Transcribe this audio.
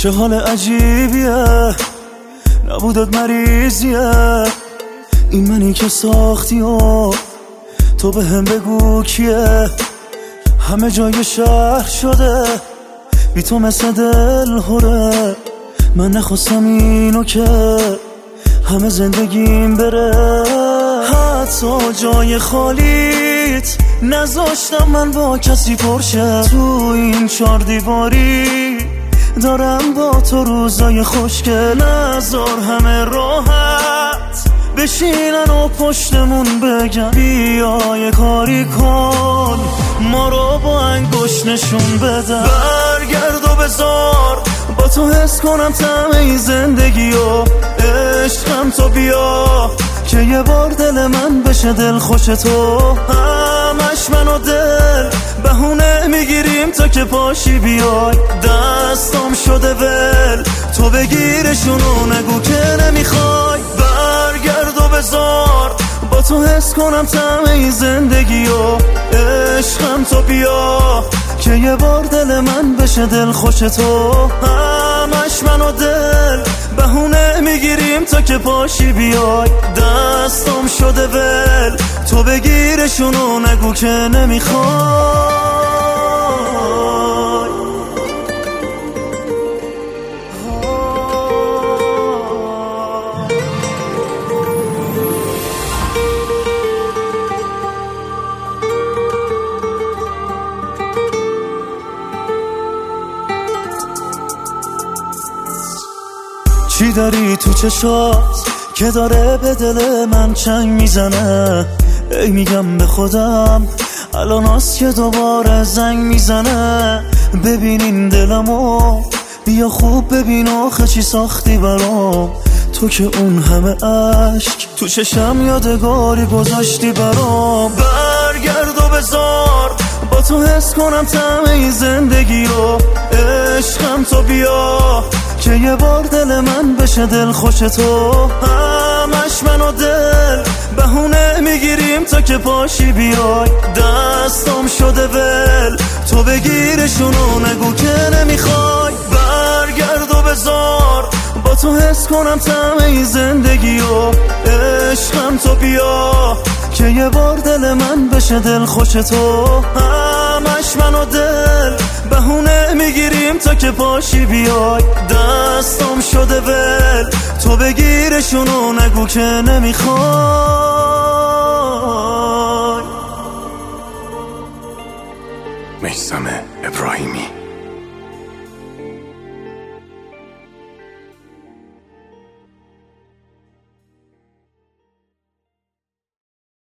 چه حال عجیبیه، نبودت مریضیه. این منی که ساختی و تو به هم بگو کیه. همه جای شهر شده بی تو مثل دل هره. من نخواستم اینو که همه زندگیم بره. حتی جای خالیت نذاشتم من با کسی پرشه. تو این 4 دیواری دارم با تو روزای خوشگل. نذار همه راحت بشینن و پشتمون بگن بیا یه کاری کن، ما رو با انگشت نشون بده. برگرد و بذار با تو حس کنم طعم این زندگی و عشقم. تو بیا که یه بار دل من بشه دل خوش تو. همش من و دل بهونه میگیریم تا که پاشی بیای. دستم شده ول تو بگیرشونو نگو که نمیخوای. برگرد و بذار با تو حس کنم طعم این زندگی و عشقم. تو بیا که یه بار دل من بشه دل خوش تو. همش من و دل بهونه میگیریم تا که پاشی بیای. دستم شده ول تو بگیرشونو نگو که نمیخوای. چی داری تو چشات که داره به دل من چنگ میزنه؟ ای میگم به خودم الان هست که دوباره زنگ میزنه. ببینین دلمو بیا خوب ببین آخه چی ساختی برام. تو که اون همه عشق تو چشم یادگاری گذاشتی برام. برگرد و بذار با تو حس کنم طعم این زندگی و عشقم. تو بیا که یه بار دل من بشه دل خوش تو. همش من و دل بهونه میگیریم تا که پاشی بیای. دستم شده ول تو بگیرشونو نگو که نمیخوای. برگرد و بذار با تو حس کنم طعم این زندگی و عشقم. تو بیا که یه بار دل من بشه دل خوش تو. همش من و دل بهونه میگیریم تا که پاشی بیای. دستم شده ول تو بگیرشونو نگو که نمیخوای. میثم ابراهیمی.